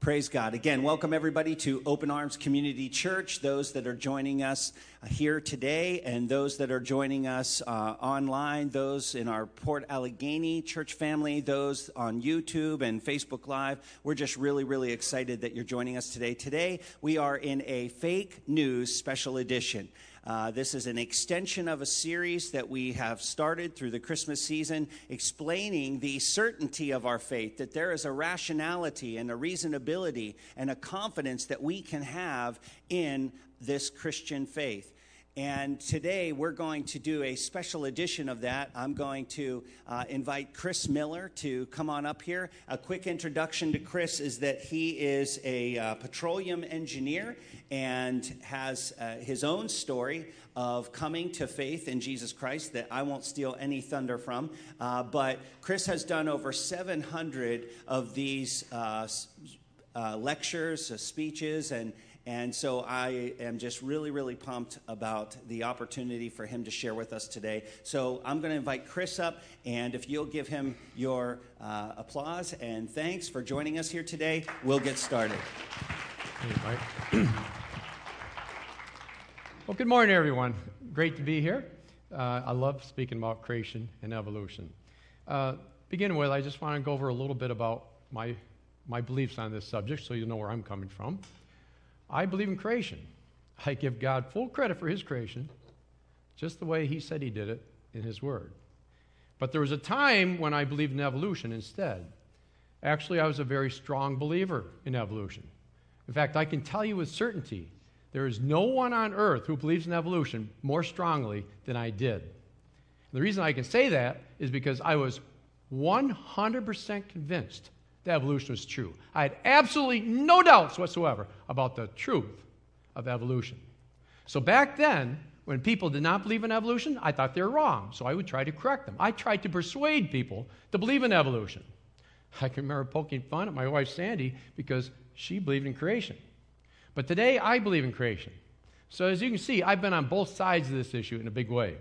Praise God. Again, welcome everybody to Open Arms Community Church, those that are joining us here today and those that are joining us online, those in our Port Allegheny church family, those on YouTube and Facebook Live. We're just really, really excited that you're joining us today. Today, we are in a fake news special edition. This is an extension of a series that we have started through the Christmas season, explaining the certainty of our faith, that there is a rationality and a reasonability and a confidence that we can have in this Christian faith. And today we're going to do a special edition of that. I'm going to invite Chris Miller to come on up here. A quick introduction to Chris is that he is a petroleum engineer and has his own story of coming to faith in Jesus Christ that I won't steal any thunder from. But Chris has done over 700 of these lectures, speeches, and so I am just really, really pumped about the opportunity for him to share with us today. So I'm going to invite Chris up, and if you'll give him your applause and thanks for joining us here today, we'll get started. Hey, Mike. Well, good morning, everyone. Great to be here. I love speaking about creation and evolution. Begin with, I just want to go over a little bit about my beliefs on this subject so you know where I'm coming from. I believe in creation. I give God full credit for his creation, just the way he said he did it in his word. But there was a time when I believed in evolution instead. Actually, I was a very strong believer in evolution. In fact, I can tell you with certainty, there is no one on earth who believes in evolution more strongly than I did. And the reason I can say that is because I was 100% convinced that evolution was true. I had absolutely no doubts whatsoever about the truth of evolution. So back then, when people did not believe in evolution, I thought they were wrong, so I would try to correct them. I tried to persuade people to believe in evolution. I can remember poking fun at my wife, Sandy, because she believed in creation. But today, I believe in creation. So as you can see, I've been on both sides of this issue in a big way.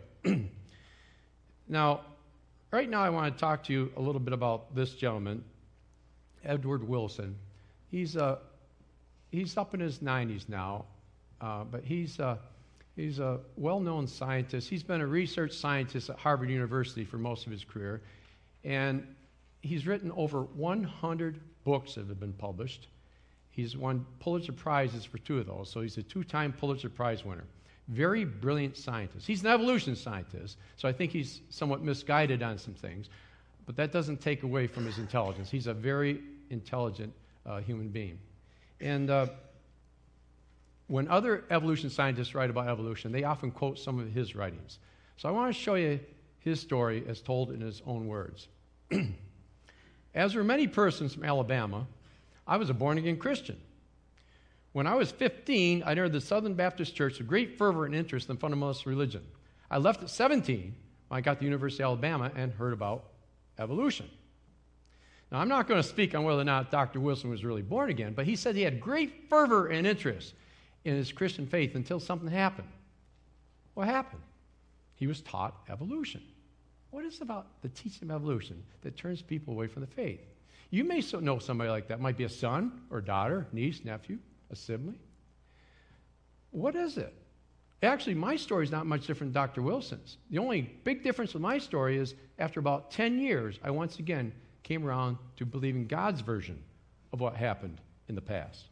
Now, right now I want to talk to you a little bit about this gentleman, Edward Wilson. He's up in his 90s now, but he's a well-known scientist. He's been a research scientist at Harvard University for most of his career, and he's written over 100 books that have been published. He's won Pulitzer Prizes for 2 of those, so he's a 2-time Pulitzer Prize winner. Very brilliant scientist. He's an evolution scientist, so I think he's somewhat misguided on some things, but that doesn't take away from his intelligence. He's a very intelligent human being. And when other evolution scientists write about evolution, they often quote some of his writings. So I want to show you his story as told in his own words. As were many persons from Alabama, I was a born-again Christian. When I was 15, I entered the Southern Baptist Church with great fervor and interest in fundamentalist religion. I left at 17 when I got to the University of Alabama and heard about evolution. Now, I'm not going to speak on whether or not Dr. Wilson was really born again, but he said he had great fervor and interest in his Christian faith until something happened. What happened? He was taught evolution. What is it about the teaching of evolution that turns people away from the faith? You may know somebody like that. It might be a son or daughter, niece, nephew, a sibling. What is it? Actually, my story is not much different than Dr. Wilson's. The only big difference with my story is after about 10 years, I once again came around to believing God's version of what happened in the past.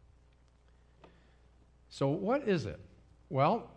So what is it? Well,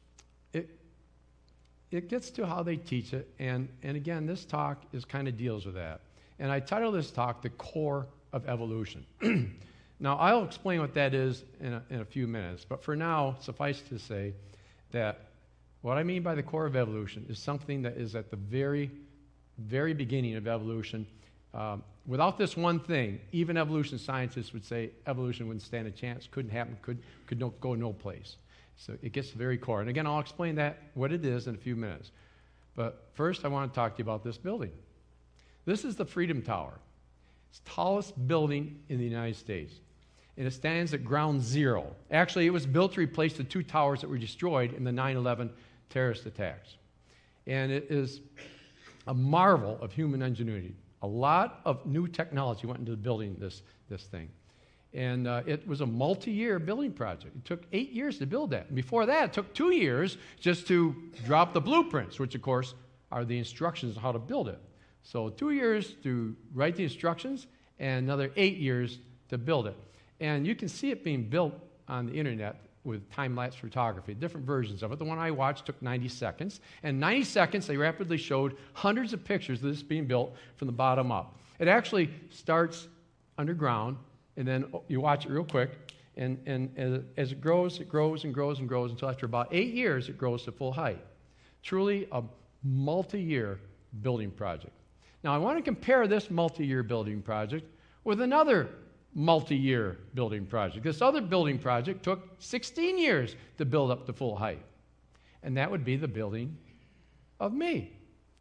it gets to how they teach it, and again, this talk kind of deals with that. And I titled this talk, The Core of Evolution. Now, I'll explain what that is in a few minutes, but for now, suffice to say that what I mean by the core of evolution is something that is at the very, very beginning of evolution. Without this one thing, even evolution scientists would say evolution wouldn't stand a chance, couldn't happen, could go no place. So it gets to the very core. And again, I'll explain what it is in a few minutes. But first, I want to talk to you about this building. This is the Freedom Tower. It's the tallest building in the United States. And it stands at ground zero. Actually, it was built to replace the 2 towers that were destroyed in the 9/11 terrorist attacks. And it is a marvel of human ingenuity. A lot of new technology went into building this thing. And it was a multi-year building project. It took 8 years to build that. And before that, it took 2 years just to drop the blueprints, which, of course, are the instructions on how to build it. So 2 years to write the instructions and another 8 years to build it. And you can see it being built on the internet with time-lapse photography, different versions of it. The one I watched took 90 seconds. And 90 seconds, they rapidly showed hundreds of pictures of this being built from the bottom up. It actually starts underground, and then you watch it real quick, and as it grows and grows and grows until after about 8 years, it grows to full height. Truly a multi-year building project. Now, I want to compare this multi-year building project with another multi-year building project. This other building project took 16 years to build up to full height, and that would be the building of me.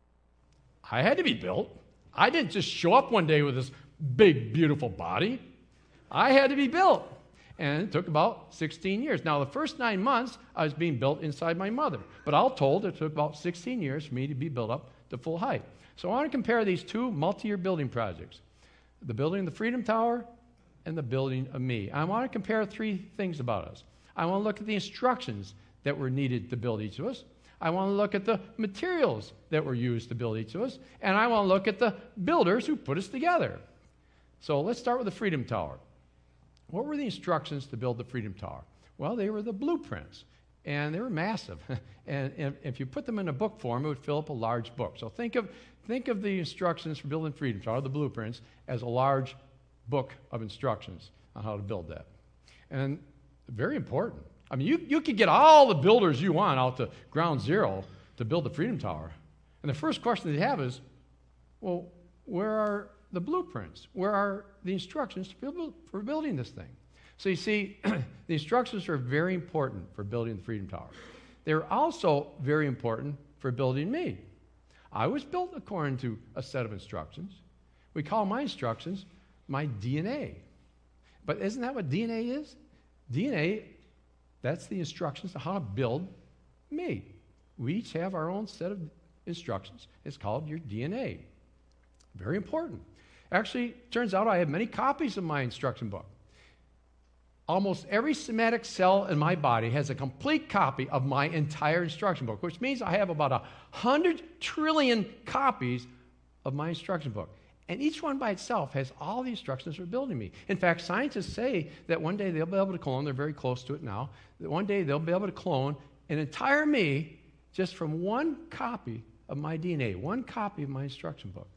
I had to be built. I didn't just show up one day with this big, beautiful body. I had to be built, and it took about 16 years. Now, the first 9 months, I was being built inside my mother, but all told, it took about 16 years for me to be built up to full height. So I want to compare these two multi-year building projects, the building of the Freedom Tower and the building of me. I want to compare 3 things about us. I want to look at the instructions that were needed to build each of us. I want to look at the materials that were used to build each of us. And I want to look at the builders who put us together. So let's start with the Freedom Tower. What were the instructions to build the Freedom Tower? Well, they were the blueprints. And they were massive. And if you put them in a book form, it would fill up a large book. So think of the instructions for building Freedom Tower, the blueprints, as a large book of instructions on how to build that. And very important. I mean, you could get all the builders you want out to ground zero to build the Freedom Tower. And the first question they have is, well, where are the blueprints? Where are the instructions for building this thing? So you see, the instructions are very important for building the Freedom Tower. They're also very important for building me. I was built according to a set of instructions. We call my instructions my DNA. But isn't that what DNA is? DNA, that's the instructions on how to build me. We each have our own set of instructions. It's called your DNA. Very important. Actually, it turns out I have many copies of my instruction book. Almost every somatic cell in my body has a complete copy of my entire instruction book, which means I have about 100 trillion copies of my instruction book. And each one by itself has all the instructions for building me. In fact, scientists say that one day they'll be able to clone, they're very close to it now, that one day they'll be able to clone an entire me just from one copy of my DNA, one copy of my instruction book.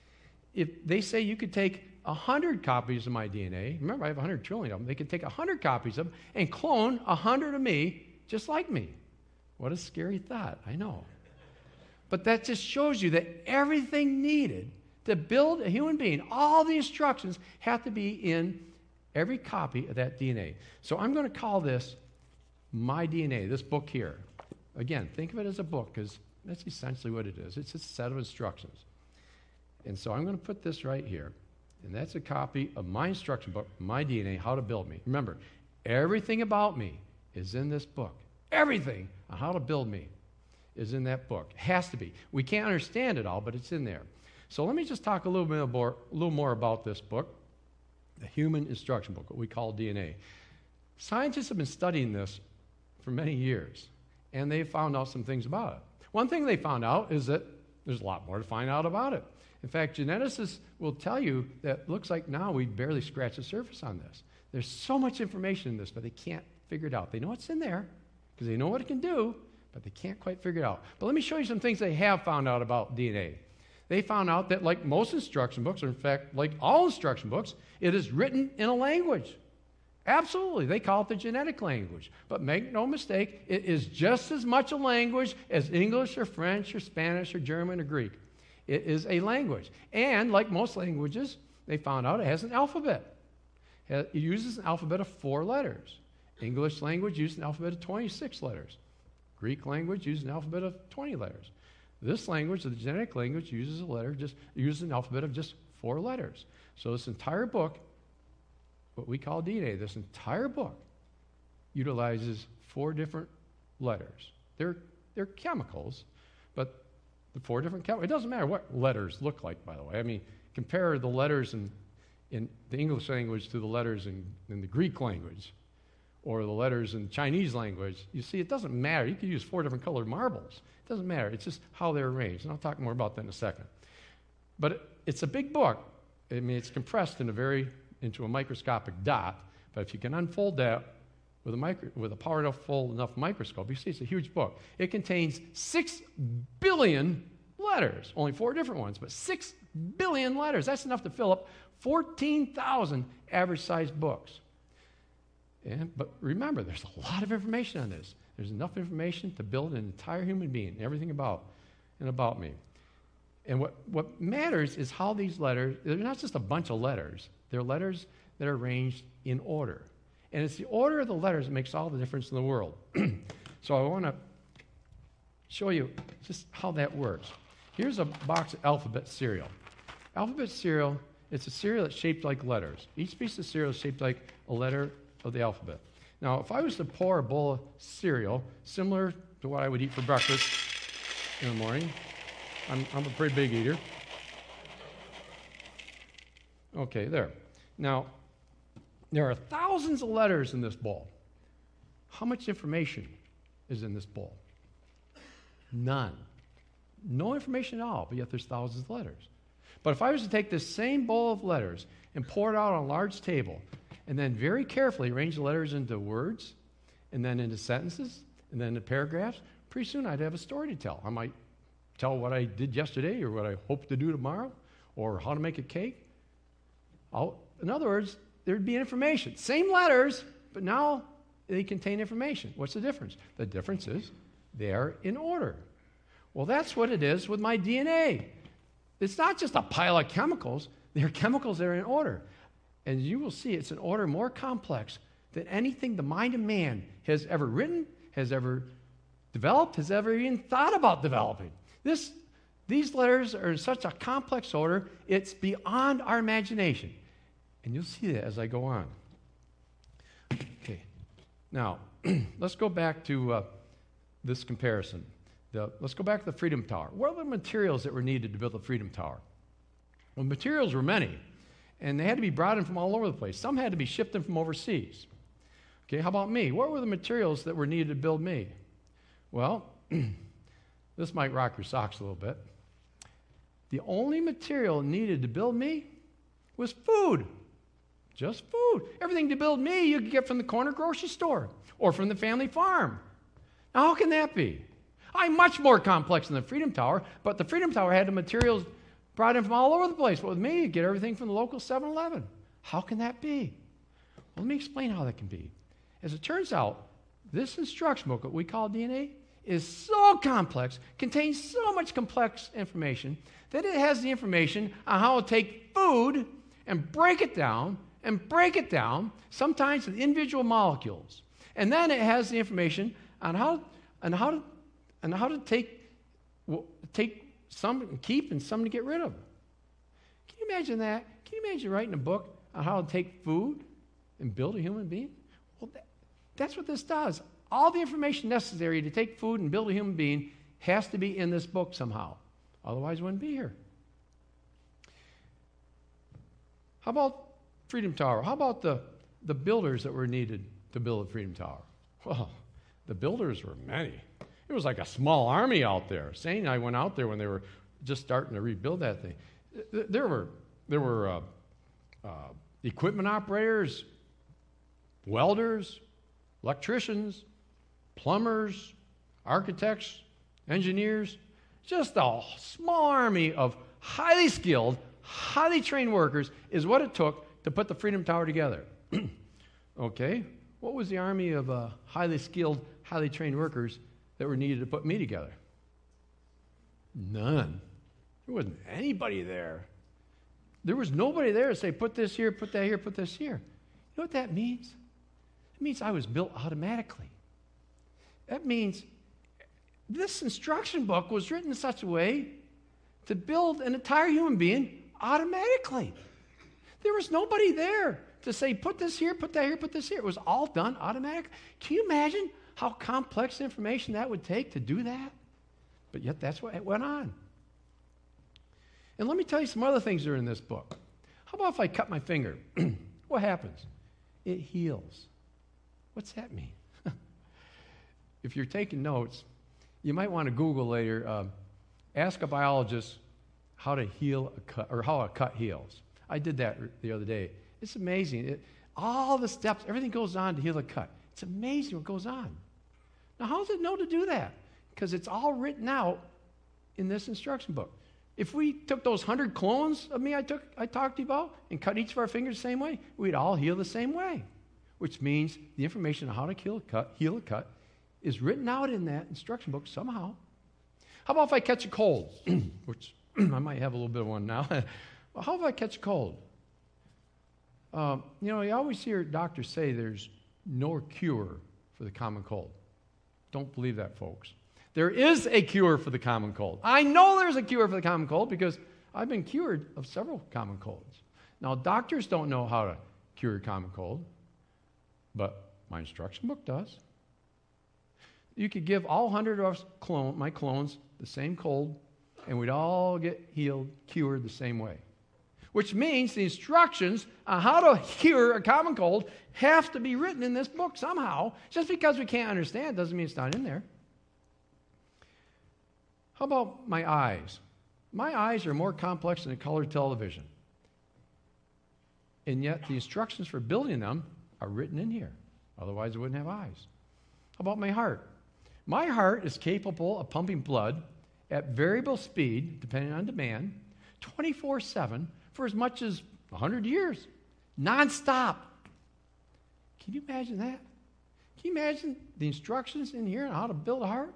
If they say you could take 100 copies of my DNA, remember I have 100 trillion of them, they could take 100 copies of them and clone 100 of me just like me. What a scary thought, I know. But that just shows you that everything needed to build a human being, all the instructions have to be in every copy of that DNA. So I'm going to call this my DNA, this book here. Again, think of it as a book because that's essentially what it is. It's a set of instructions. And so I'm going to put this right here. And that's a copy of my instruction book, my DNA, how to build me. Remember, everything about me is in this book. Everything on how to build me is in that book. It has to be. We can't understand it all, but it's in there. So let me just talk a little more about this book, the Human Instruction Book, what we call DNA. Scientists have been studying this for many years, and they found out some things about it. One thing they found out is that there's a lot more to find out about it. In fact, geneticists will tell you that it looks like now we barely scratched the surface on this. There's so much information in this, but they can't figure it out. They know it's in there because they know what it can do, but they can't quite figure it out. But let me show you some things they have found out about DNA. They found out that like most instruction books, or in fact, like all instruction books, it is written in a language. Absolutely. They call it the genetic language. But make no mistake, it is just as much a language as English or French or Spanish or German or Greek. It is a language. And like most languages, they found out it has an alphabet. It uses an alphabet of 4 letters. English language uses an alphabet of 26 letters. Greek language uses an alphabet of 20 letters. This language, the genetic language, uses an alphabet of just 4 letters. So this entire book, what we call DNA, this entire book utilizes 4 different letters. They're chemicals, but the 4 different chemicals. It doesn't matter what letters look like, by the way. I mean, compare the letters in the English language to the letters in the Greek language or the letters in the Chinese language, you see, it doesn't matter. You could use 4 different colored marbles. It doesn't matter. It's just how they're arranged. And I'll talk more about that in a second. But it's a big book. I mean, it's compressed into a microscopic dot. But if you can unfold that with a powerful enough microscope, you see it's a huge book. It contains 6 billion letters. Only 4 different ones, but 6 billion letters. That's enough to fill up 14,000 average-sized books. But remember, there's a lot of information on this. There's enough information to build an entire human being, everything about me. And what matters is how these letters, they're not just a bunch of letters. They're letters that are arranged in order. And it's the order of the letters that makes all the difference in the world. So I want to show you just how that works. Here's a box of alphabet cereal. Alphabet cereal, it's a cereal that's shaped like letters. Each piece of cereal is shaped like a letter of the alphabet. Now, if I was to pour a bowl of cereal, similar to what I would eat for breakfast in the morning, I'm a pretty big eater. Okay, there. Now, there are thousands of letters in this bowl. How much information is in this bowl? None. No information at all, but yet there's thousands of letters. But if I was to take this same bowl of letters and pour it out on a large table, and then very carefully arrange the letters into words, and then into sentences, and then into paragraphs, pretty soon I'd have a story to tell. I might tell what I did yesterday, or what I hope to do tomorrow, or how to make a cake. In other words, there'd be information. Same letters, but now they contain information. What's the difference? The difference is they're in order. Well, that's what it is with my DNA. It's not just a pile of chemicals. They're chemicals that are in order. And you will see it's an order more complex than anything the mind of man has ever written, has ever developed, has ever even thought about developing. These letters are in such a complex order, it's beyond our imagination. And you'll see that as I go on. Okay. Now, let's go back to this comparison. Let's go back to the Freedom Tower. What are the materials that were needed to build the Freedom Tower? Well, materials were many, and they had to be brought in from all over the place. Some had to be shipped in from overseas. Okay, how about me? What were the materials that were needed to build me? Well, this might rock your socks a little bit. The only material needed to build me was food. Just food. Everything to build me you could get from the corner grocery store or from the family farm. Now, how can that be? I'm much more complex than the Freedom Tower, but the Freedom Tower had the materials brought in from all over the place. But with me, you get everything from the local 7-Eleven. How can that be? Well, let me explain how that can be. As it turns out, this instruction book, what we call DNA, is so complex, contains so much complex information, that it has the information on how to take food and break it down, sometimes with individual molecules. And then it has the information on how to take some and keep and some to get rid of. Can you imagine that? Can you imagine writing a book on how to take food and build a human being? Well, that's what this does. All the information necessary to take food and build a human being has to be in this book somehow. Otherwise, it wouldn't be here. How about Freedom Tower? How about the builders that were needed to build the Freedom Tower? Well, the builders were many. It was like a small army out there. Sane and I went out there when they were just starting to rebuild that thing. There were equipment operators, welders, electricians, plumbers, architects, engineers, just a small army of highly skilled, highly trained workers is what it took to put the Freedom Tower together. Okay, what was the army of highly skilled, highly trained workers that were needed to put me together? None. There wasn't anybody there. There was nobody there to say, put this here, put that here, put this here. You know what that means? It means I was built automatically. That means this instruction book was written in such a way to build an entire human being automatically. There was nobody there to say, put this here, put that here, put this here. It was all done automatically. Can you imagine how complex information that would take to do that? But yet that's what went on. And let me tell you some other things that are in this book. How about if I cut my finger? What happens? It heals. What's that mean? If you're taking notes, you might want to Google later, ask a biologist how to heal a cut, or how a cut heals. I did that the other day. It's amazing. All the steps, everything goes on to heal a cut. It's amazing what goes on. Now, how does it know to do that? Because it's all written out in this instruction book. If we took those 100 clones of me I talked to you about and cut each of our fingers the same way, we'd all heal the same way, which means the information on how to heal a cut is written out in that instruction book somehow. How about if I catch a cold, which I might have a little bit of one now. Well, how if I catch a cold? You always hear doctors say there's no cure for the common cold. Don't believe that, folks. There is a cure for the common cold. I know there's a cure for the common cold because I've been cured of several common colds. Now, doctors don't know how to cure a common cold, but my instruction book does. You could give all 100 of my clones the same cold, and we'd all get healed, cured the same way. Which means the instructions on how to cure a common cold have to be written in this book somehow. Just because we can't understand doesn't mean it's not in there. How about my eyes? My eyes are more complex than a color television. And yet the instructions for building them are written in here. Otherwise, I wouldn't have eyes. How about my heart? My heart is capable of pumping blood at variable speed, depending on demand, 24/7 for as much as 100 years, nonstop. Can you imagine that? Can you imagine the instructions in here on how to build a heart?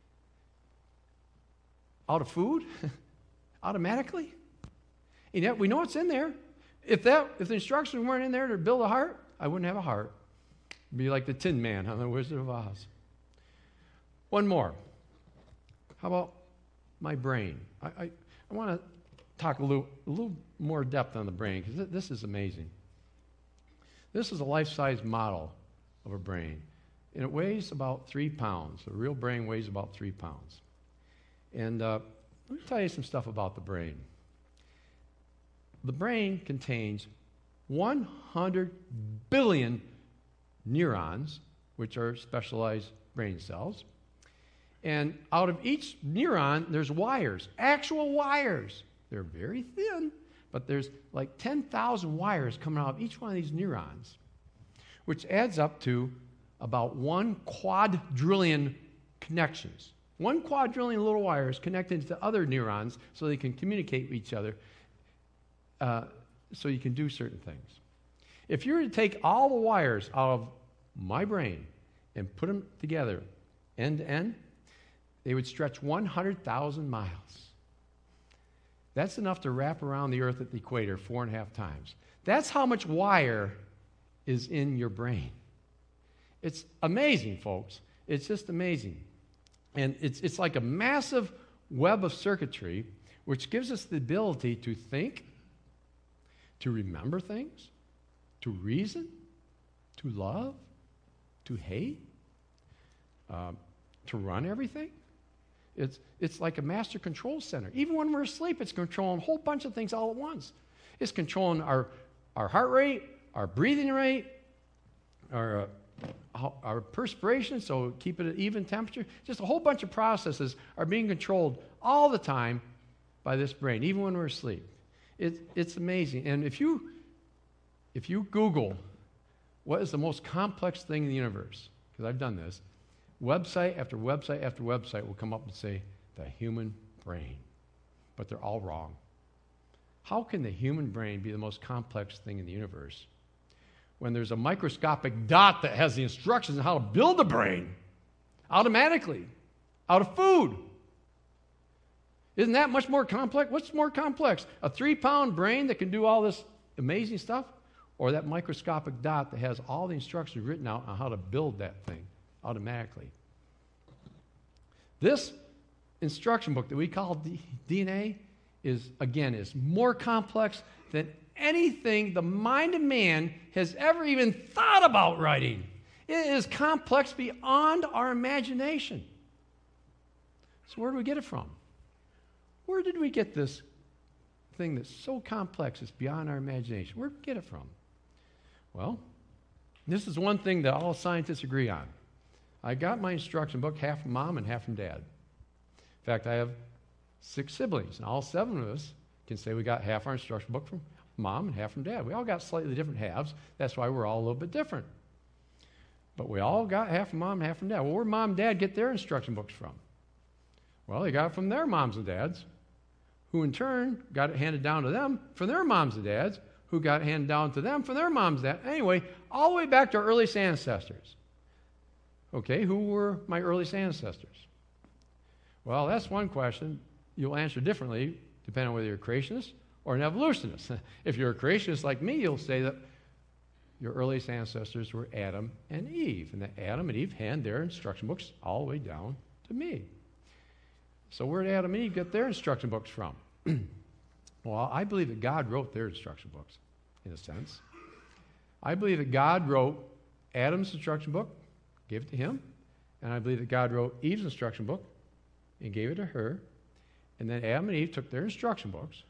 Out of food? Automatically? And yet we know it's in there. If the instructions weren't in there to build a heart, I wouldn't have a heart. It'd be like the Tin Man on The Wizard of Oz. One more. How about my brain? I want to talk a little more depth on the brain because this is amazing. This is a life-size model of a brain, and it weighs about 3 pounds. A real brain weighs about 3 pounds. And let me tell you some stuff about the brain. The brain contains 100 billion neurons, which are specialized brain cells. And out of each neuron, there's wires, actual wires. They're very thin, but there's like 10,000 wires coming out of each one of these neurons, which adds up to about 1 quadrillion connections. 1 quadrillion little wires connected to other neurons so they can communicate with each other so you can do certain things. If you were to take all the wires out of my brain and put them together end to end, they would stretch 100,000 miles. That's enough to wrap around the earth at the equator 4.5 times. That's how much wire is in your brain. It's amazing, folks. It's just amazing. And it's like a massive web of circuitry which gives us the ability to think, to remember things, to reason, to love, to hate, to run everything. It's like a master control center. Even when we're asleep, it's controlling a whole bunch of things all at once. It's controlling our heart rate, our breathing rate, our perspiration, so keep it at even temperature. Just a whole bunch of processes are being controlled all the time by this brain, even when we're asleep. It's amazing. And if you Google what is the most complex thing in the universe, because I've done this, website after website after website will come up and say the human brain. But they're all wrong. How can the human brain be the most complex thing in the universe when there's a microscopic dot that has the instructions on how to build the brain automatically out of food? Isn't that much more complex? What's more complex? A 3-pound brain that can do all this amazing stuff, or that microscopic dot that has all the instructions written out on how to build that thing automatically? This instruction book that we call DNA is more complex than anything the mind of man has ever even thought about writing. It is complex beyond our imagination. So where do we get it from? Where did we get this thing that's so complex it's beyond our imagination. Where did we get it from? Well, this is one thing that all scientists agree on. I got my instruction book half from Mom and half from Dad. In fact, I have 6 siblings, and all 7 of us can say we got half our instruction book from Mom and half from Dad. We all got slightly different halves. That's why we're all a little bit different. But we all got half from Mom and half from Dad. Well, where Mom and Dad get their instruction books from? Well, they got it from their moms and dads, who in turn got it handed down to them from their moms and dads, who got it handed down to them from their moms and dads. Anyway, all the way back to our earliest ancestors. Okay, who were my earliest ancestors? Well, that's one question you'll answer differently depending on whether you're a creationist or an evolutionist. If you're a creationist like me, you'll say that your earliest ancestors were Adam and Eve, and that Adam and Eve hand their instruction books all the way down to me. So where did Adam and Eve get their instruction books from? Well, I believe that God wrote their instruction books, in a sense. I believe that God wrote Adam's instruction book, gave it to him, and I believe that God wrote Eve's instruction book and gave it to her, and then Adam and Eve took their instruction books,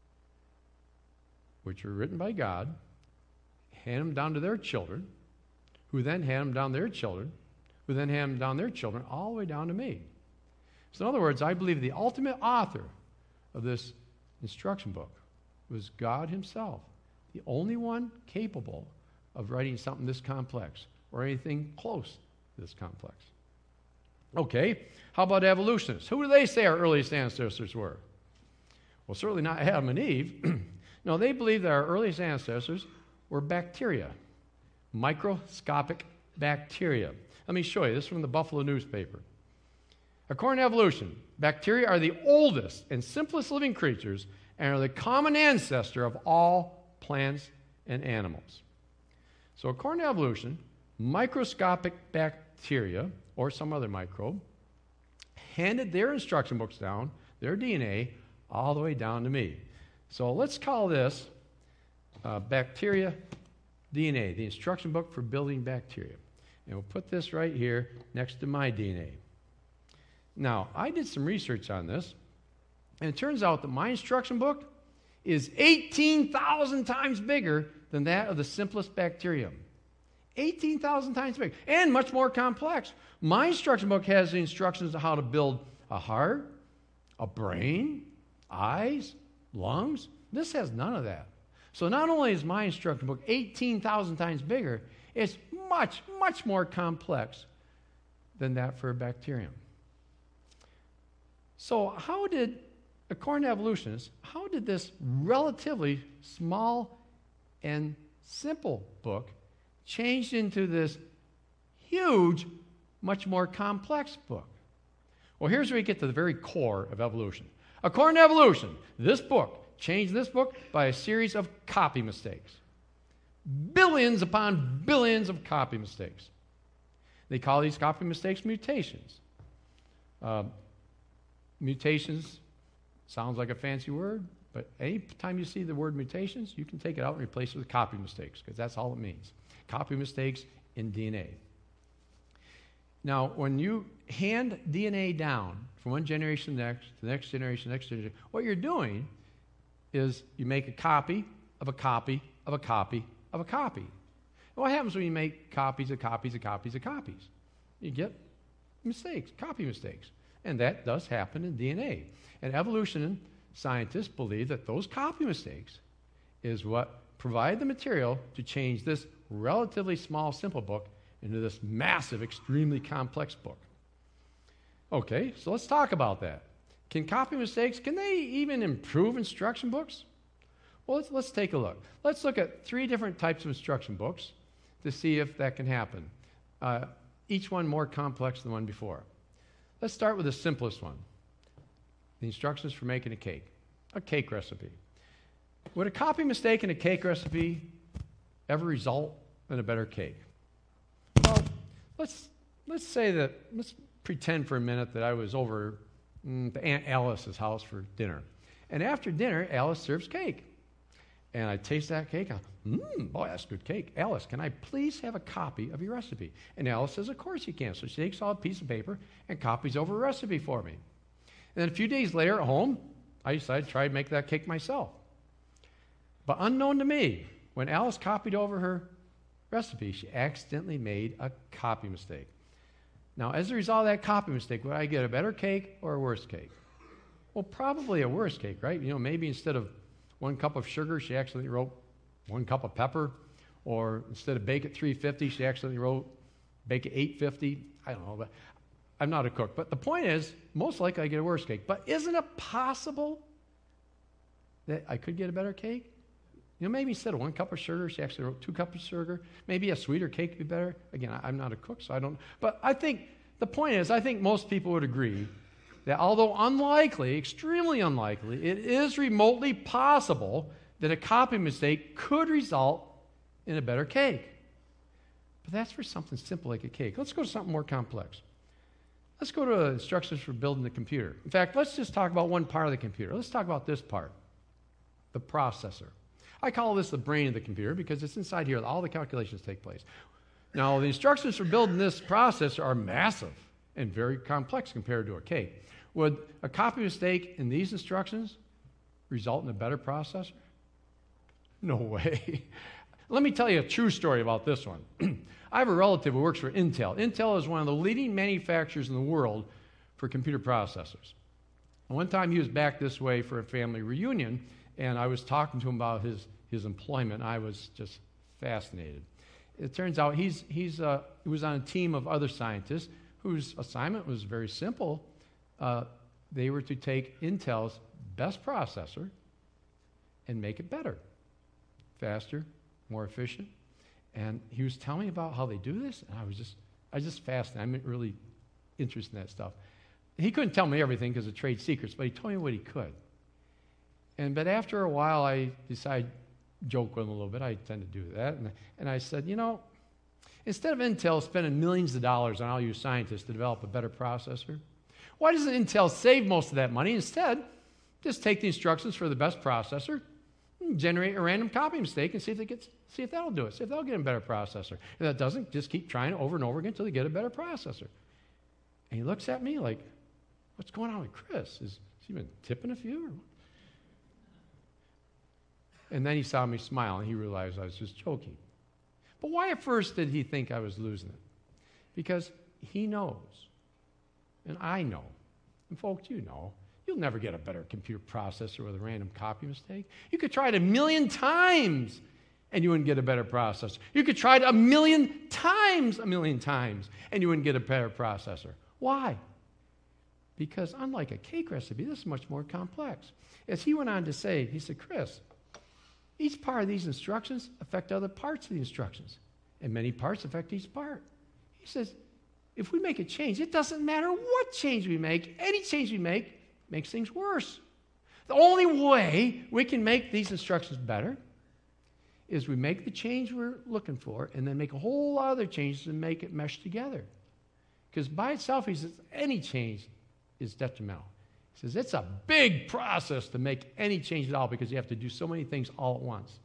which were written by God, handed them down to their children, who then handed them down to their children, who then handed them down to their children, all the way down to me. So in other words, I believe the ultimate author of this instruction book was God himself, the only one capable of writing something this complex or anything close to this complex. Okay, how about evolutionists? Who do they say our earliest ancestors were? Well, certainly not Adam and Eve. No, they believe that our earliest ancestors were bacteria, microscopic bacteria. Let me show you. This is from the Buffalo newspaper. According to evolution, bacteria are the oldest and simplest living creatures and are the common ancestor of all plants and animals. So according to evolution, microscopic bacteria, or some other microbe, handed their instruction books down, their DNA, all the way down to me. So let's call this bacteria DNA, the instruction book for building bacteria. And we'll put this right here next to my DNA. Now, I did some research on this, and it turns out that my instruction book is 18,000 times bigger than that of the simplest bacterium. 18,000 times bigger, and much more complex. My instruction book has the instructions on how to build a heart, a brain, eyes, lungs. This has none of that. So not only is my instruction book 18,000 times bigger, it's much, much more complex than that for a bacterium. So according to evolutionists, how did this relatively small and simple book change into this huge, much more complex book? Well, here's where we get to the very core of evolution. According to evolution, this book changed this book by a series of copy mistakes. Billions upon billions of copy mistakes. They call these copy mistakes mutations. Mutations sounds like a fancy word, but any time you see the word mutations, you can take it out and replace it with copy mistakes, because that's all it means. Copy mistakes in DNA. Now, when you hand DNA down from one generation to the next generation, what you're doing is you make a copy of a copy of a copy of a copy. And what happens when you make copies of copies of copies of copies? You get mistakes, copy mistakes. And that does happen in DNA. And evolution scientists believe that those copy mistakes is what provide the material to change this relatively small, simple book into this massive, extremely complex book. Okay, so let's talk about that. Can copy mistakes, can they even improve instruction books? Well, let's take a look. Let's look at 3 different types of instruction books to see if that can happen. Each one more complex than the one before. Let's start with the simplest one. The instructions for making a cake recipe. Would a copy mistake in a cake recipe ever result in a better cake? Well, let's pretend for a minute that I was over to Aunt Alice's house for dinner. And after dinner, Alice serves cake. And I taste that cake. Boy, that's good cake. Alice, can I please have a copy of your recipe? And Alice says, of course you can. So she takes out a piece of paper and copies over a recipe for me. And then a few days later at home, I decided to try to make that cake myself. But unknown to me, when Alice copied over her recipe, she accidentally made a copy mistake. Now, as a result of that copy mistake, would I get a better cake or a worse cake? Well, probably a worse cake, right? Maybe instead of 1 cup of sugar, she accidentally wrote 1 cup of pepper. Or instead of bake at 350, she accidentally wrote bake at 850. I don't know, but I'm not a cook. But the point is, most likely I get a worse cake. But isn't it possible that I could get a better cake? Maybe instead of 1 cup of sugar, she actually wrote 2 cups of sugar. Maybe a sweeter cake would be better. Again, I'm not a cook, so I don't. But I think the point is, I think most people would agree that although unlikely, extremely unlikely, it is remotely possible that a copy mistake could result in a better cake. But that's for something simple like a cake. Let's go to something more complex. Let's go to instructions for building the computer. In fact, let's just talk about one part of the computer. Let's talk about this part, the processor. I call this the brain of the computer because it's inside here that all the calculations take place. Now, the instructions for building this processor are massive and very complex compared to a cake. Would a copy mistake in these instructions result in a better processor? No way. Let me tell you a true story about this one. I have a relative who works for Intel. Intel is one of the leading manufacturers in the world for computer processors. And one time he was back this way for a family reunion, and I was talking to him about his employment. I was just fascinated. It turns out he was on a team of other scientists whose assignment was very simple. They were to take Intel's best processor and make it better, faster, more efficient. And he was telling me about how they do this, and I was just fascinated. I'm really interested in that stuff. He couldn't tell me everything because of trade secrets, but he told me what he could. But after a while, I decided to joke with him a little bit. I tend to do that. And I said, instead of Intel spending millions of dollars on all you scientists to develop a better processor, why doesn't Intel save most of that money? Instead, just take the instructions for the best processor, generate a random copy mistake, and see if that'll do it. See if they'll get a better processor. If that doesn't, just keep trying over and over again until they get a better processor. And he looks at me like, what's going on with Chris? Has he been tipping a few? Or what? And then he saw me smile, and he realized I was just joking. But why at first did he think I was losing it? Because he knows, and I know, and folks, you know, you'll never get a better computer processor with a random copy mistake. You could try it 1,000,000 times, and you wouldn't get a better processor. You could try it 1,000,000 times, and you wouldn't get a better processor. Why? Because unlike a cake recipe, this is much more complex. As he went on to say, he said, Chris, each part of these instructions affect other parts of the instructions, and many parts affect each part. He says, if we make a change, it doesn't matter what change we make, any change we make makes things worse. The only way we can make these instructions better is we make the change we're looking for and then make a whole lot of other changes and make it mesh together. Because by itself, he says, any change is detrimental. He says, it's a big process to make any change at all because you have to do so many things all at once.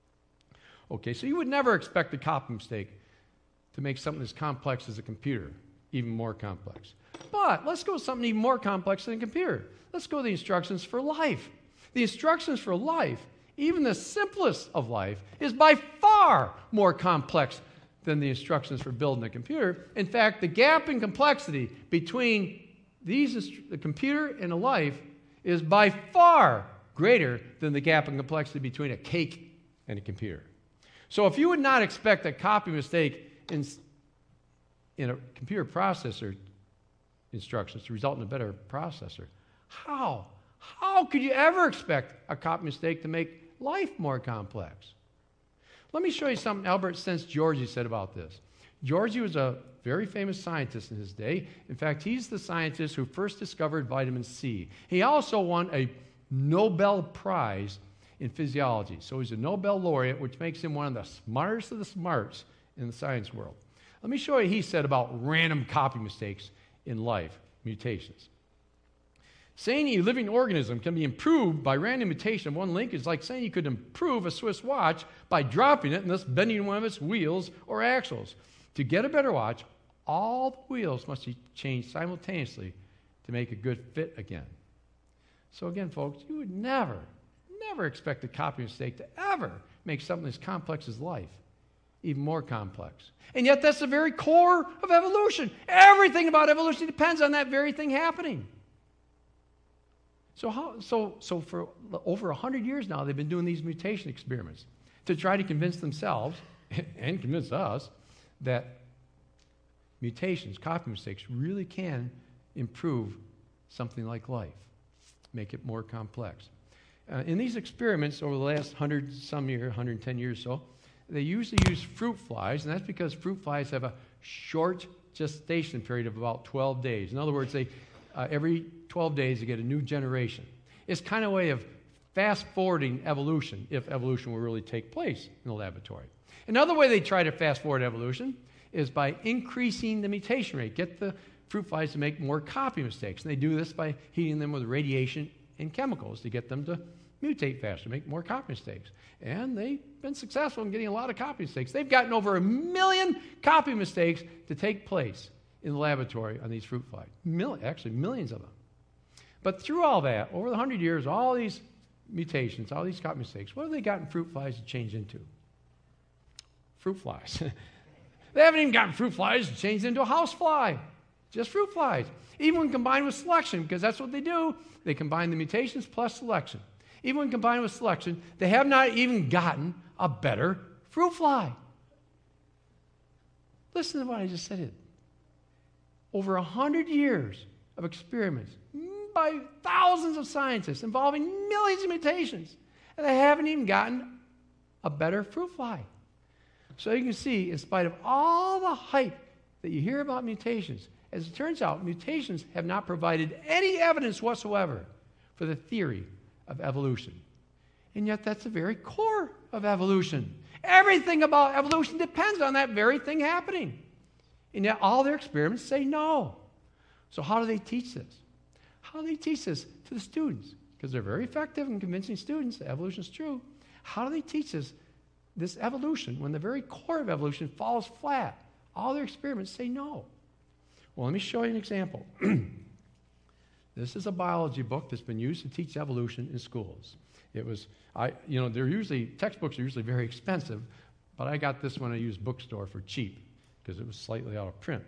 Okay, so you would never expect a copy mistake to make something as complex as a computer even more complex. But let's go with something even more complex than a computer. Let's go to the instructions for life. The instructions for life, even the simplest of life, is by far more complex than the instructions for building a computer. In fact, the gap in complexity between the computer and a life is by far greater than the gap in complexity between a cake and a computer. So if you would not expect a copy mistake in a computer processor instructions to result in a better processor, how could you ever expect a copy mistake to make life more complex? Let me show you something Albert Sense Georgi said about this. Georgi was a very famous scientist in his day. In fact, he's the scientist who first discovered vitamin C. He also won a Nobel Prize in physiology. So he's a Nobel laureate, which makes him one of the smartest of the smarts in the science world. Let me show you what he said about random copy mistakes in life, mutations. Saying a living organism can be improved by random mutation of one link is like saying you could improve a Swiss watch by dropping it and thus bending one of its wheels or axles. To get a better watch, all the wheels must be changed simultaneously to make a good fit again. So again, folks, you would never expect a copy mistake to ever make something as complex as life even more complex. And yet that's the very core of evolution. Everything about evolution depends on that very thing happening. So for over 100 years now, they've been doing these mutation experiments to try to convince themselves and convince us that mutations, copy mistakes, really can improve something like life, make it more complex. In these experiments over the last 110 years or so, they usually use fruit flies, and that's because fruit flies have a short gestation period of about 12 days. In other words, every 12 days they get a new generation. It's kind of a way of fast-forwarding evolution, if evolution will really take place in the laboratory. Another way they try to fast-forward evolution is by increasing the mutation rate, get the fruit flies to make more copy mistakes. And they do this by heating them with radiation and chemicals to get them to mutate faster, make more copy mistakes. And they've been successful in getting a lot of copy mistakes. They've gotten over 1 million copy mistakes to take place in the laboratory on these fruit flies. Actually, millions of them. But through all that, over the 100 years, all these mutations, all these copy mistakes, what have they gotten fruit flies to change into? Fruit flies. They haven't even gotten fruit flies to change into a house fly. Just fruit flies. Even when combined with selection, because that's what they do. They combine the mutations plus selection. Even when combined with selection, they have not even gotten a better fruit fly. Listen to what I just said. Over 100 years of experiments by thousands of scientists involving millions of mutations, and they haven't even gotten a better fruit fly. So you can see, in spite of all the hype that you hear about mutations, as it turns out, mutations have not provided any evidence whatsoever for the theory of evolution. And yet that's the very core of evolution. Everything about evolution depends on that very thing happening. And yet all their experiments say no. So how do they teach this? How do they teach this to the students? Because they're very effective in convincing students that evolution is true. How do they teach this evolution when the very core of evolution falls flat? All their experiments say no. Well, let me show you an example. This is a biology book that's been used to teach evolution in schools. Textbooks are usually very expensive, but I got this one at a used bookstore for cheap because it was slightly out of print.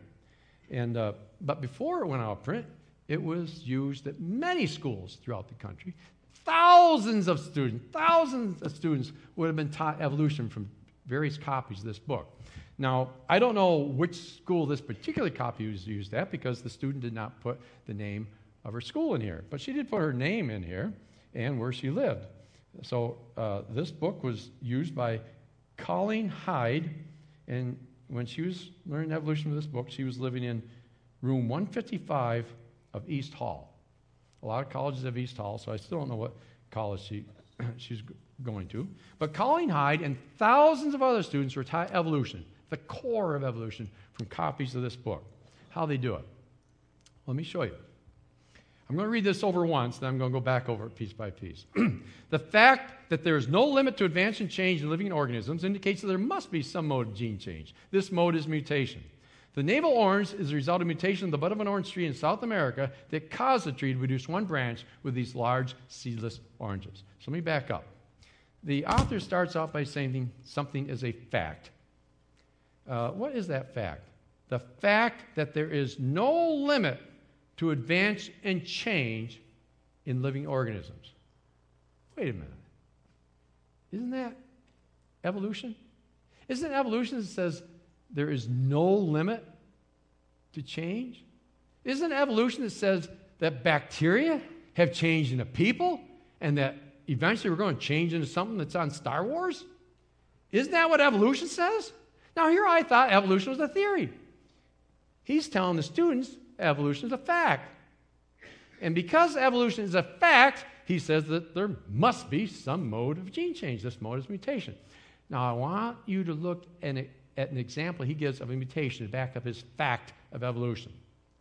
But before it went out of print, it was used at many schools throughout the country. Thousands of students would have been taught evolution from various copies of this book. Now, I don't know which school this particular copy was used at because the student did not put the name of her school in here. But she did put her name in here and where she lived. So this book was used by Colleen Hyde, and when she was learning evolution with this book, she was living in room 155 of East Hall. A lot of colleges have East Hall, so I still don't know what college she's going to. But Colleen Hyde and thousands of other students were taught evolution, the core of evolution, from copies of this book. How they do it? Let me show you. I'm going to read this over once, then I'm going to go back over it piece by piece. The fact that there is no limit to advance and change in living organisms indicates that there must be some mode of gene change. This mode is mutation. The navel orange is the result of mutation in the bud of an orange tree in South America that caused the tree to produce one branch with these large seedless oranges. So let me back up. The author starts out by saying something is a fact. What is that fact? The fact that there is no limit to advance and change in living organisms. Wait a minute. Isn't that evolution? Isn't it evolution that says there is no limit to change? Isn't it evolution that says that bacteria have changed into people and that eventually we're going to change into something that's on Star Wars? Isn't that what evolution says? Now, here I thought evolution was a theory. He's telling the students evolution is a fact. And because evolution is a fact, he says that there must be some mode of gene change. This mode is mutation. Now, I want you to look at an example he gives of a mutation to back up his fact of evolution.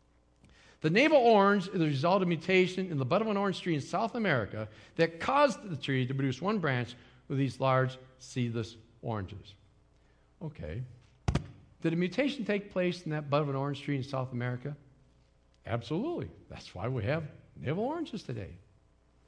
The navel orange is the result of mutation in the bud of an orange tree in South America that caused the tree to produce one branch with these large seedless oranges. Okay. Did a mutation take place in that bud of an orange tree in South America? Absolutely. That's why we have navel oranges today.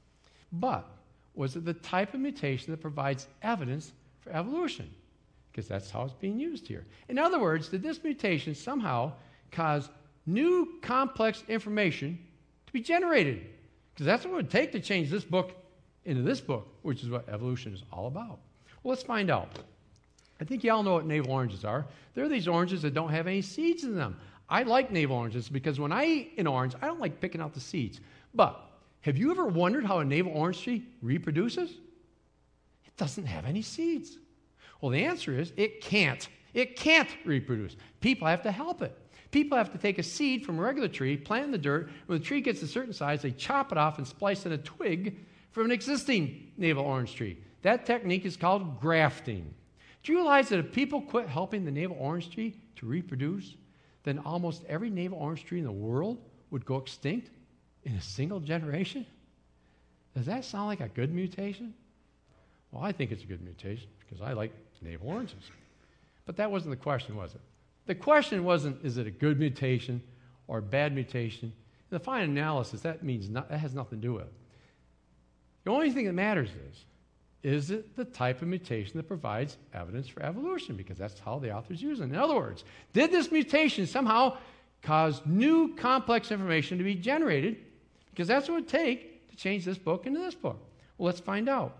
But was it the type of mutation that provides evidence for evolution? Because that's how it's being used here. In other words, did this mutation somehow cause new complex information to be generated? Because that's what it would take to change this book into this book, which is what evolution is all about. Well, let's find out. I think you all know what navel oranges are. They're these oranges that don't have any seeds in them. I like navel oranges because when I eat an orange, I don't like picking out the seeds. But have you ever wondered how a navel orange tree reproduces? It doesn't have any seeds. Well, the answer is it can't. It can't reproduce. People have to help it. People have to take a seed from a regular tree, plant it in the dirt. When the tree gets a certain size, they chop it off and splice in a twig from an existing navel orange tree. That technique is called grafting. Do you realize that if people quit helping the navel orange tree to reproduce, then almost every navel orange tree in the world would go extinct in a single generation? Does that sound like a good mutation? Well, I think it's a good mutation because I like navel oranges. But that wasn't the question, was it? The question wasn't, is it a good mutation or a bad mutation? In the final analysis, that has nothing to do with it. The only thing that matters is it the type of mutation that provides evidence for evolution? Because that's how the authors use it. In other words, did this mutation somehow cause new complex information to be generated? Because that's what it would take to change this book into this book. Well, let's find out.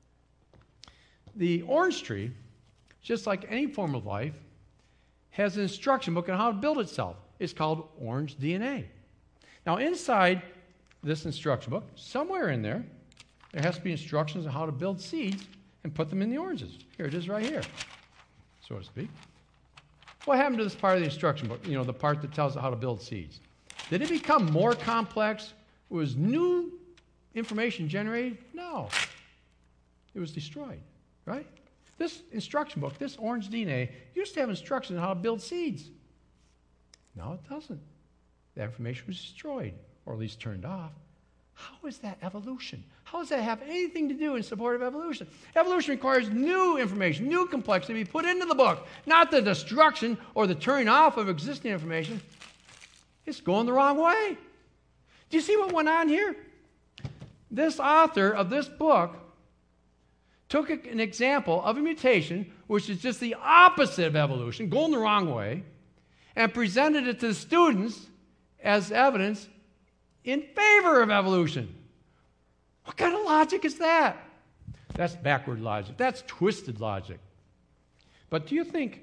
The orange tree, just like any form of life, has an instruction book on how to build itself. It's called Orange DNA. Now, inside this instruction book, somewhere in there has to be instructions on how to build seeds and put them in the oranges. Here it is right here, so to speak. What happened to this part of the instruction book? You know, the part that tells us how to build seeds. Did it become more complex? Was new information generated? No. It was destroyed, right? This instruction book, this Orange DNA, used to have instructions on how to build seeds. Now it doesn't. That information was destroyed, or at least turned off. How is that evolution? How does that have anything to do in support of evolution? Evolution requires new information, new complexity to be put into the book, not the destruction or the turning off of existing information. It's going the wrong way. Do you see what went on here? This author of this book took an example of a mutation, which is just the opposite of evolution, going the wrong way, and presented it to the students as evidence in favor of evolution. What kind of logic is that? That's backward logic. That's twisted logic. But do you think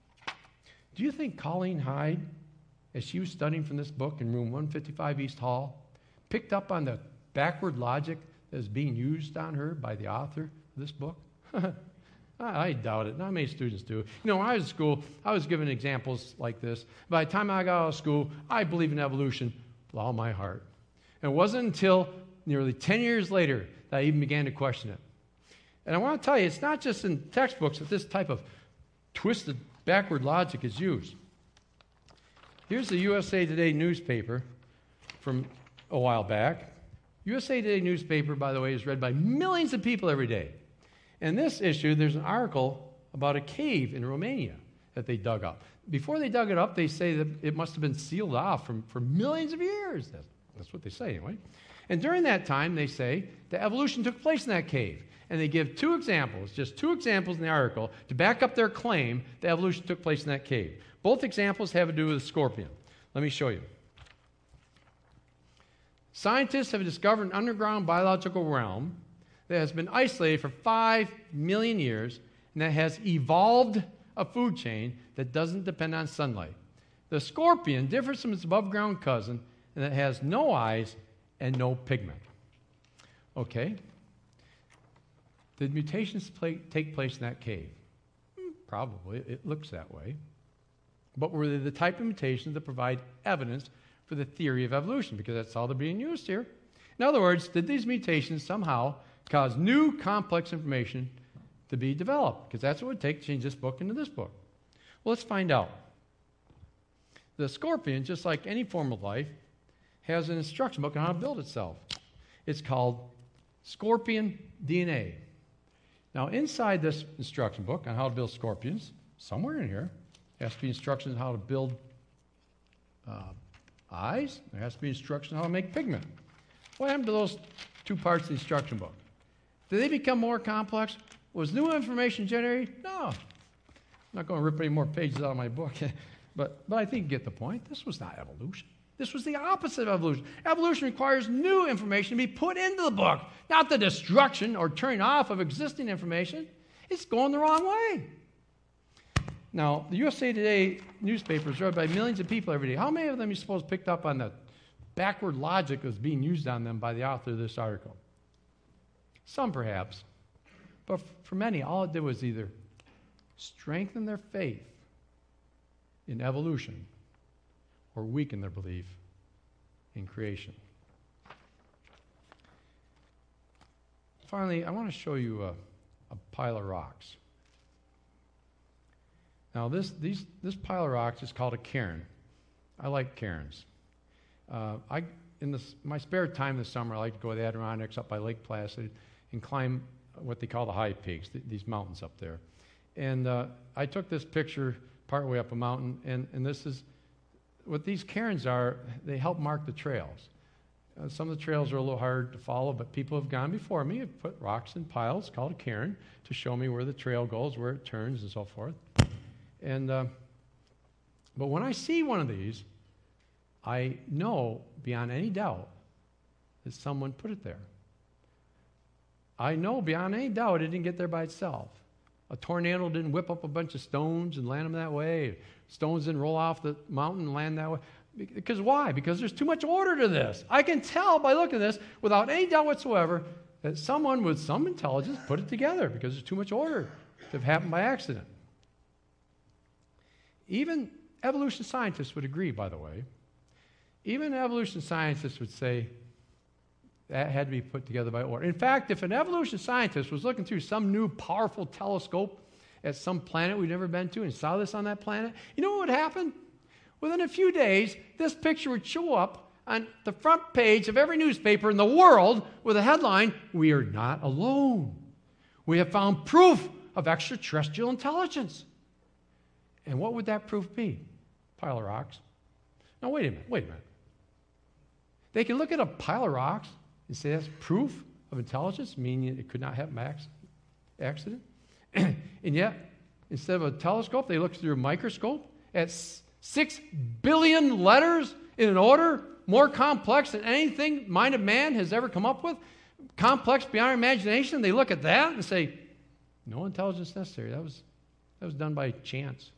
Colleen Hyde, as she was studying from this book in room 155 East Hall, picked up on the backward logic that is being used on her by the author of this book? I doubt it. Not many students do. You know, when I was in school, I was given examples like this. By the time I got out of school, I believed in evolution with all my heart. And it wasn't until nearly 10 years later that I even began to question it. And I want to tell you, it's not just in textbooks that this type of twisted backward logic is used. Here's the USA Today newspaper from a while back. USA Today newspaper, by the way, is read by millions of people every day. In this issue, there's an article about a cave in Romania that they dug up. Before they dug it up, they say that it must have been sealed off for millions of years. That's what they say, anyway. And during that time, they say that evolution took place in that cave. And they give two examples, just two examples in the article, to back up their claim that evolution took place in that cave. Both examples have to do with a scorpion. Let me show you. Scientists have discovered an underground biological realm that has been isolated for 5 million years and that has evolved a food chain that doesn't depend on sunlight. The scorpion differs from its above-ground cousin in that it has no eyes and no pigment. Okay? Did mutations take place in that cave? Probably. It looks that way. But were they the type of mutations that provide evidence for the theory of evolution? Because that's how they're being used here. In other words, did these mutations somehow cause new complex information to be developed? Because that's what it would take to change this book into this book. Well, let's find out. The scorpion, just like any form of life, has an instruction book on how to build itself. It's called Scorpion DNA. Now, inside this instruction book on how to build scorpions, somewhere in here, there has to be instructions on how to build eyes. There has to be instructions on how to make pigment. What happened to those two parts of the instruction book. Did they become more complex? Was new information generated? No. I'm not going to rip any more pages out of my book, but I think you get the point. This was not evolution. This was the opposite of evolution. Evolution requires new information to be put into the book, not the destruction or turning off of existing information. It's going the wrong way. Now, the USA Today newspaper is read by millions of people every day. How many of them, you suppose, picked up on the backward logic that's being used on them by the author of this article? Some, perhaps. But for many, all it did was either strengthen their faith in evolution or weaken their belief in creation. Finally, I want to show you a pile of rocks. Now, this pile of rocks is called a cairn. I like cairns. In my spare time this summer, I like to go to the Adirondacks up by Lake Placid and climb what they call the high peaks, these mountains up there. And I took this picture partway up a mountain, and this is what these cairns are. They help mark the trails. Some of the trails are a little hard to follow, but people have gone before me, have put rocks in piles called a cairn to show me where the trail goes, where it turns, and so forth. And but when I see one of these, I know beyond any doubt that someone put it there. I know beyond any doubt it didn't get there by itself. A tornado didn't whip up a bunch of stones and land them that way. Stones didn't roll off the mountain and land that way. Because why? Because there's too much order to this. I can tell by looking at this, without any doubt whatsoever, that someone with some intelligence put it together because there's too much order to have happened by accident. Even evolution scientists would agree, by the way. Even evolution scientists would say that had to be put together by order. In fact, if an evolution scientist was looking through some new powerful telescope at some planet we've never been to and saw this on that planet, you know what would happen? Within a few days, this picture would show up on the front page of every newspaper in the world with a headline, "We are not alone. We have found proof of extraterrestrial intelligence." And what would that proof be? Pile of rocks. Now, wait a minute. They can look at a pile of rocks and say that's proof of intelligence, meaning it could not happen by accident. And yet, instead of a telescope, they look through a microscope at 6 billion letters in an order more complex than anything mind of man has ever come up with, complex beyond our imagination. They look at that and say, no intelligence necessary. That was done by chance.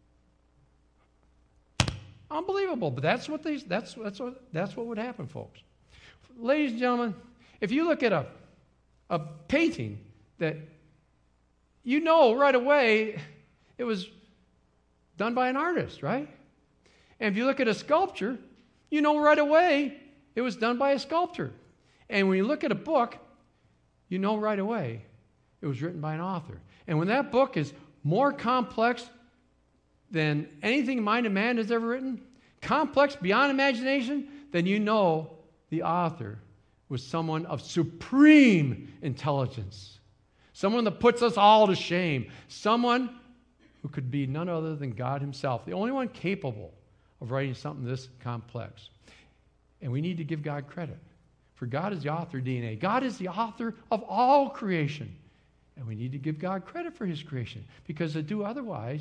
Unbelievable, but that's what would happen, folks. Ladies and gentlemen, if you look at a painting that you know right away it was done by an artist, right? And if you look at a sculpture, you know right away it was done by a sculptor. And when you look at a book, you know right away it was written by an author. And when that book is more complex than anything mind of man has ever written, complex beyond imagination, then you know the author was someone of supreme intelligence, someone that puts us all to shame, someone who could be none other than God himself, the only one capable of writing something this complex. And we need to give God credit, for God is the author of DNA. God is the author of all creation. And we need to give God credit for his creation, because to do otherwise,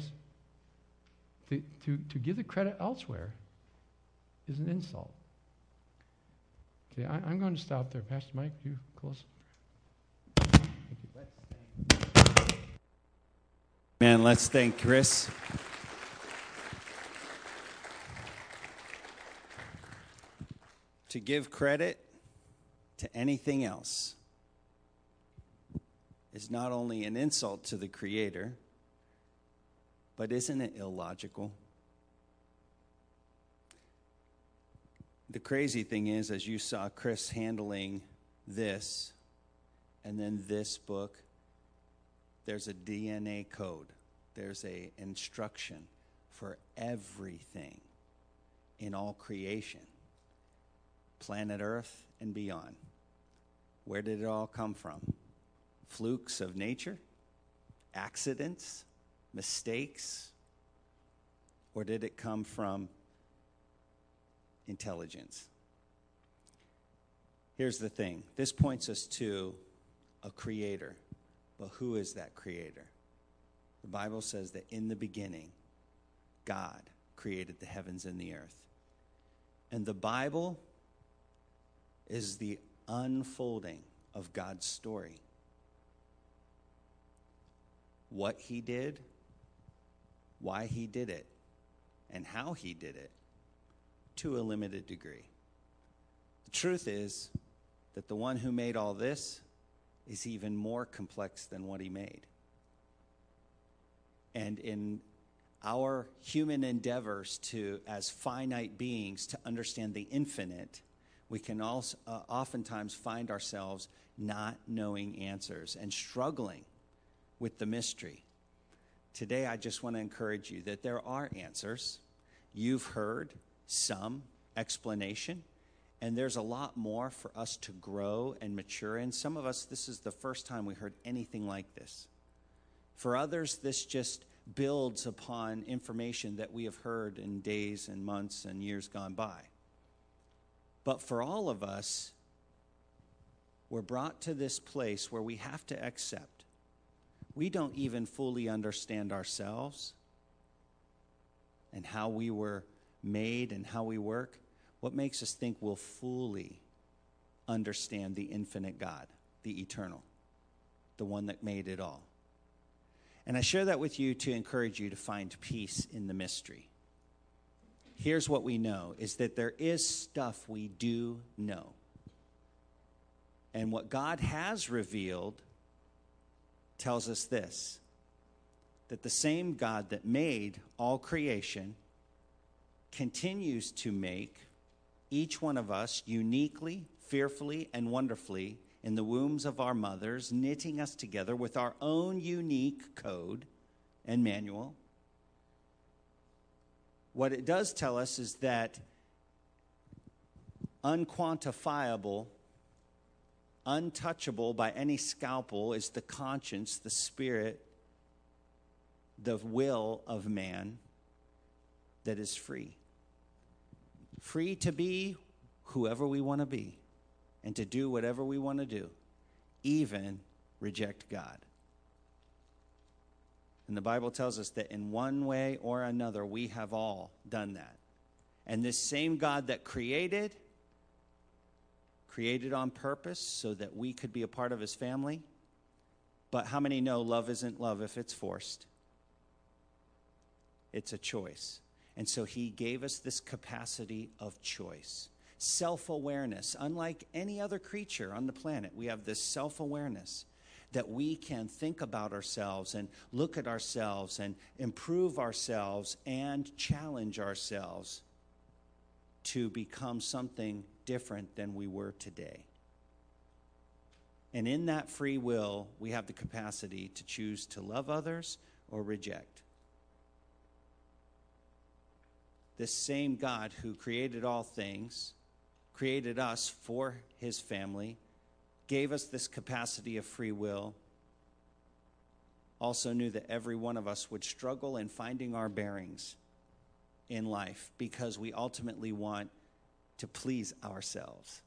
to give the credit elsewhere, is an insult. Okay, I'm going to stop there. Pastor Mike, you close. Thank you. Man, let's thank Chris. To give credit to anything else is not only an insult to the Creator, but isn't it illogical? The crazy thing is, as you saw Chris handling this and then this book, there's a DNA code. There's an instruction for everything in all creation, planet Earth and beyond. Where did it all come from? Flukes of nature? Accidents? Mistakes? Or did it come from intelligence? Here's the thing. This points us to a creator. But who is that creator? The Bible says that in the beginning, God created the heavens and the earth. And the Bible is the unfolding of God's story. What he did, why he did it, and how he did it, to a limited degree. The truth is that the one who made all this is even more complex than what he made. And in our human endeavors to, as finite beings, to understand the infinite, we can also oftentimes find ourselves not knowing answers and struggling with the mystery. Today, I just want to encourage you that there are answers. You've heard some explanation, and there's a lot more for us to grow and mature in. Some of us, this is the first time we heard anything like this. For others, this just builds upon information that we have heard in days and months and years gone by. But for all of us, we're brought to this place where we have to accept we don't even fully understand ourselves and how we were made and how we work. What makes us think we'll fully understand the infinite God, the eternal, the one that made it all? And I share that with you to encourage you to find peace in the mystery. Here's what we know, is that there is stuff we do know. And what God has revealed tells us this, that the same God that made all creation continues to make each one of us uniquely, fearfully, and wonderfully in the wombs of our mothers, knitting us together with our own unique code and manual. What it does tell us is that unquantifiable, untouchable by any scalpel is the conscience, the spirit, the will of man that is free. Free to be whoever we want to be and to do whatever we want to do, even reject God. And the Bible tells us that in one way or another, we have all done that. And this same God that created on purpose so that we could be a part of his family. But how many know love isn't love if it's forced? It's a choice. And so he gave us this capacity of choice. Self-awareness. Unlike any other creature on the planet, we have this self-awareness that we can think about ourselves and look at ourselves and improve ourselves and challenge ourselves to become something different than we were today. And in that free will, we have the capacity to choose to love others or reject. This same God who created all things, created us for his family, gave us this capacity of free will, also knew that every one of us would struggle in finding our bearings in life because we ultimately want to please ourselves.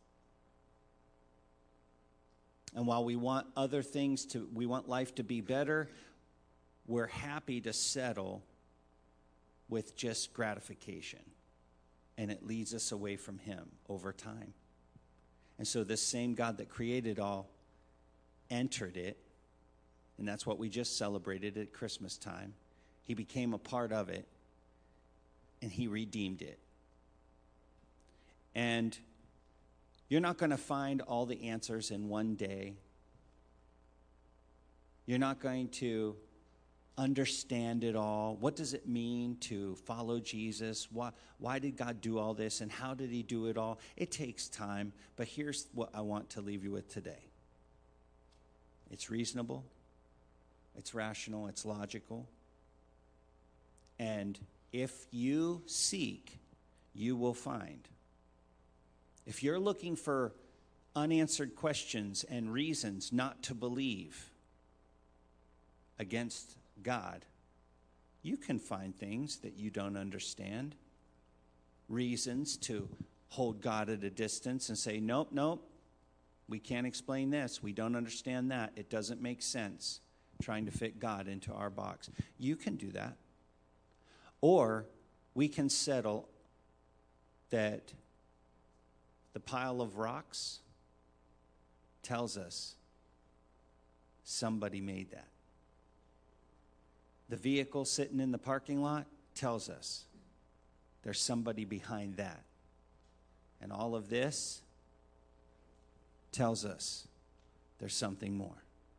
And while we want other things we want life to be better, we're happy to settle with just gratification. And it leads us away from him over time. And so this same God that created all entered it, and that's what we just celebrated at Christmas time. He became a part of it, and he redeemed it. And you're not going to find all the answers in one day. You're not going to understand it all. What does it mean to follow Jesus? Why did God do all this, and how did he do it all? It takes time, but here's what I want to leave you with today. It's reasonable, it's rational, it's logical. And if you seek, you will find. If you're looking for unanswered questions and reasons not to believe against God, you can find things that you don't understand, reasons to hold God at a distance and say, nope, We can't explain this. We don't understand that. It doesn't make sense trying to fit God into our box. You can do that. Or we can settle that the pile of rocks tells us somebody made that. The vehicle sitting in the parking lot tells us there's somebody behind that. And all of this tells us there's something more.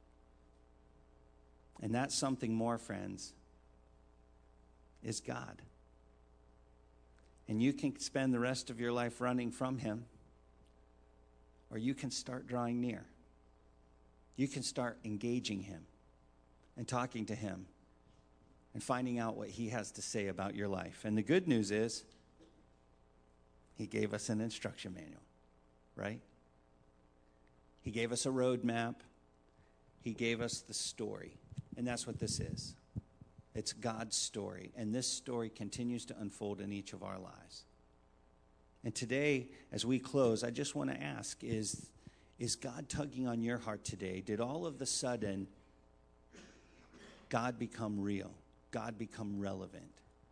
And that something more, friends, is God. And you can spend the rest of your life running from him, or you can start drawing near. You can start engaging him and talking to him and finding out what he has to say about your life. And the good news is, he gave us an instruction manual, right? He gave us a roadmap. He gave us the story. And that's what this is. It's God's story. And this story continues to unfold in each of our lives. And today, as we close, I just want to ask, is God tugging on your heart today? Did all of a sudden God become real? God become relevant?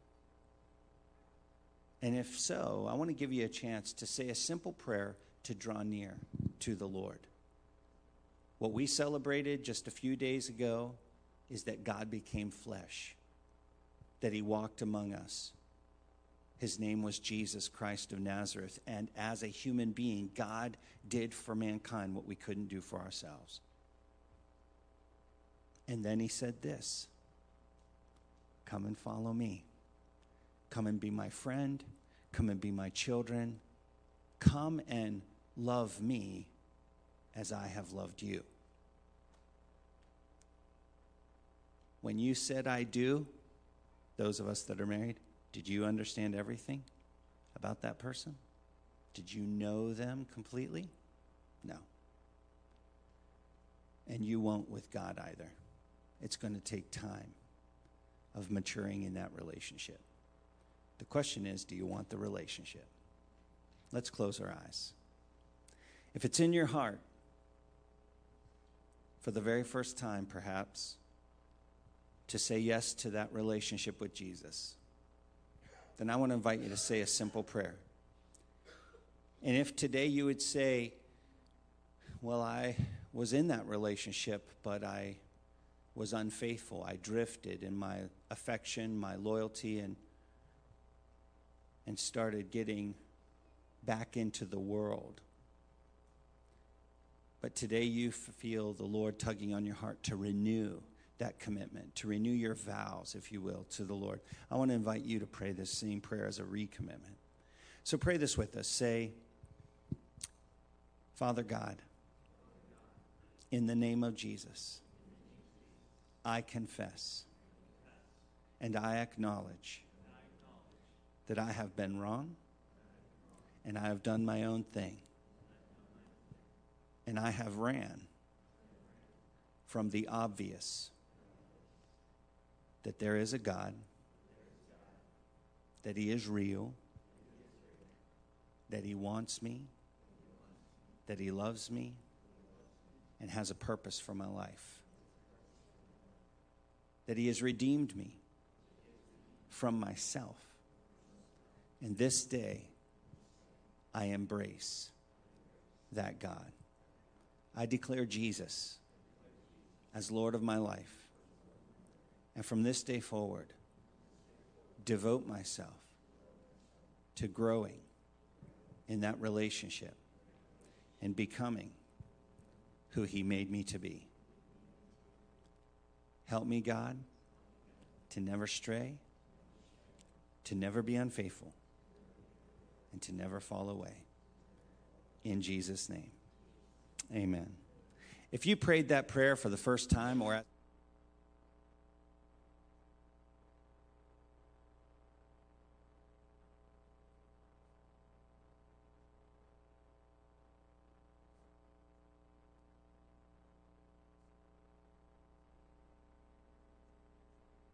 And if so, I want to give you a chance to say a simple prayer to draw near to the Lord. What we celebrated just a few days ago is that God became flesh, that he walked among us. His name was Jesus Christ of Nazareth. And as a human being, God did for mankind what we couldn't do for ourselves. And then he said this, come and follow me. Come and be my friend. Come and be my children. Come and love me as I have loved you. When you said I do, those of us that are married, did you understand everything about that person? Did you know them completely? No. And you won't with God either. It's going to take time of maturing in that relationship. The question is, do you want the relationship? Let's close our eyes. If it's in your heart, for the very first time perhaps, to say yes to that relationship with Jesus, then I want to invite you to say a simple prayer. And if today you would say, well, I was in that relationship, but I was unfaithful. I drifted in my affection, my loyalty, and started getting back into the world. But today you feel the Lord tugging on your heart to renew that commitment, to renew your vows, if you will, to the Lord. I want to invite you to pray this same prayer as a recommitment. So pray this with us. Say, Father God, in the name of Jesus, I confess and I acknowledge that I have been wrong and I have done my own thing and I have ran from the obvious that there is a God, that he is real, that he wants me, that he loves me, and has a purpose for my life, that he has redeemed me from myself. And this day, I embrace that God. I declare Jesus as Lord of my life. And from this day forward, devote myself to growing in that relationship and becoming who he made me to be. Help me, God, to never stray, to never be unfaithful, and to never fall away. In Jesus' name, amen. If you prayed that prayer for the first time or